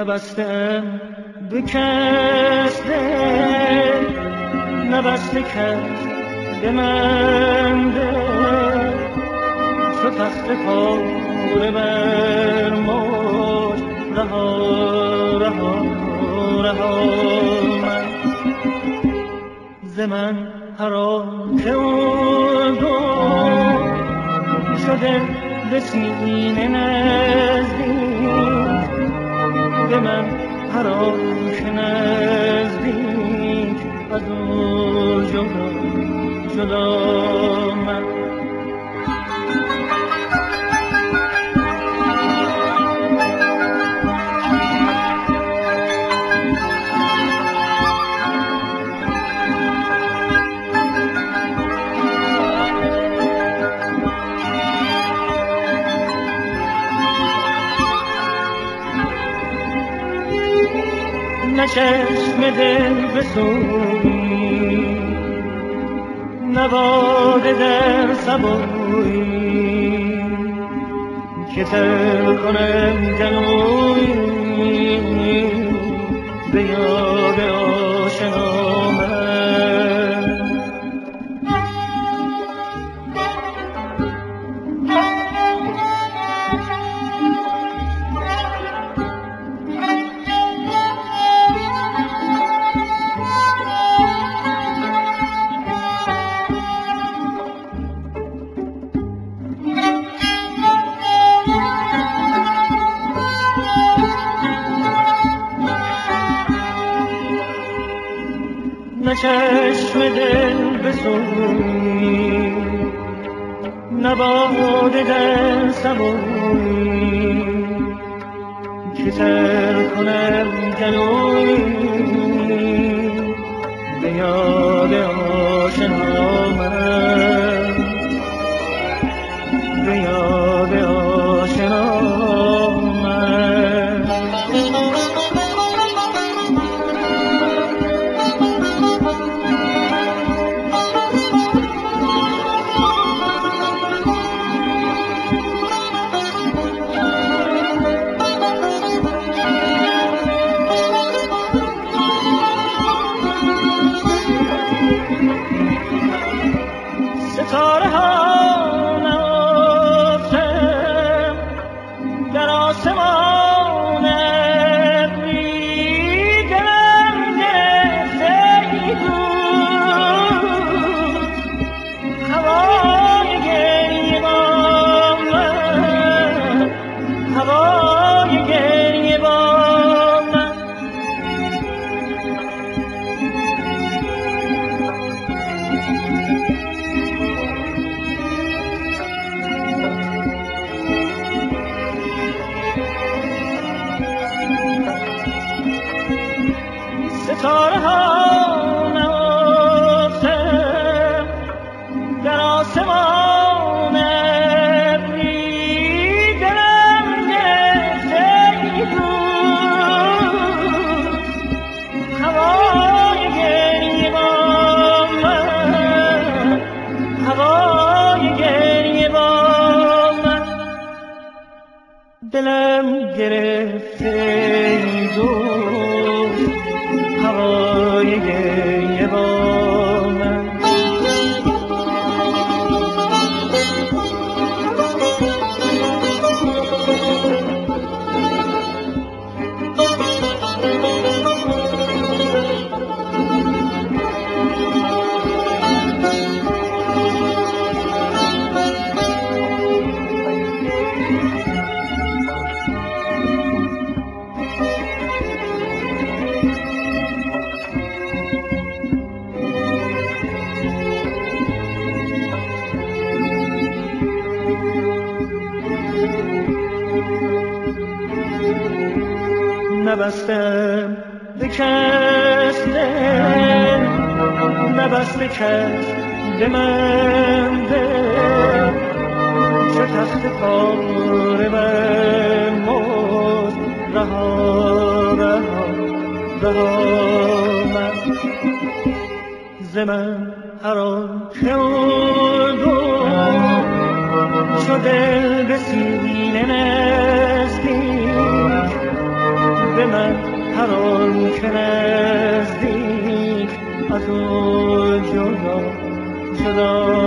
نبستم به کس دل، نبسته کس به من دل، چو تخت پاره بر موج رها رها رها من ز من حرام که اون دو شده به سینه نزدیک، به من حرام که نزدیک از او جدا جدا من نه چشم دل بسوی، نه باده در سبوی که تر کنم جنوی به یاد آشنا من نه چشم دل بسوی، نه باده در سبوی که تر کنم جنوی به یاد آشنا من به یاد آشنا من ستاره ها نهفتم در آسمان ابری، دلم گرفته بود هوای گریبان من، هوای گریبان من ستاره ها نهفتم در آسمان ابری، دلم گرفته بود هوای گریبان من، هوای گریبان من دلم گرفته بود هوای گریبان من نبستم به کس دل، نبسته کس به من دل، چه تخت پاره بر موج رها رها رها من ز من حرام که اون دو شده به سینه نزدیک، به من هر آن که نزدیک از او جدا